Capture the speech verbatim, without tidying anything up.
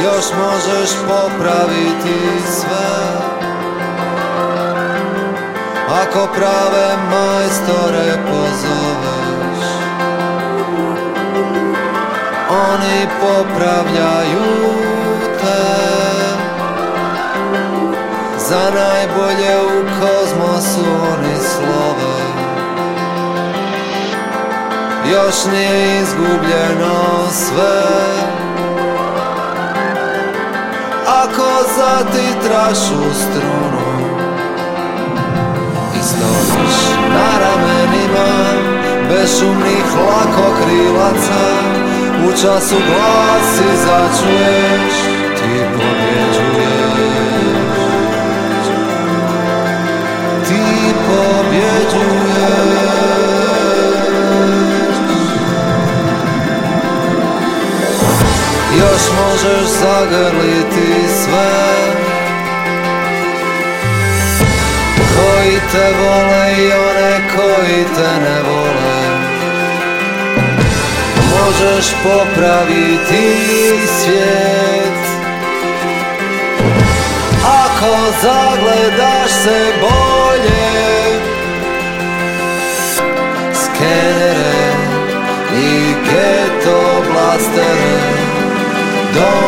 još možeš popraviti sve. Ako prave majstore pozoveš, oni popravljaju te. Za najbolje u kozmosu oni slove. Još nije izgubljeno sve. Ako zatitraš u strunu i stojiš na ramenima bešumnih lakokrilaca, u času glasi začuješ, ti pobjeđuješ, ti pobjeđuješ. Još možeš zagrliti sve koji te vole i one koji te ne vole. Možeš popraviti svijet ako zagledaš se bolje. Skenere i geto blastere, don't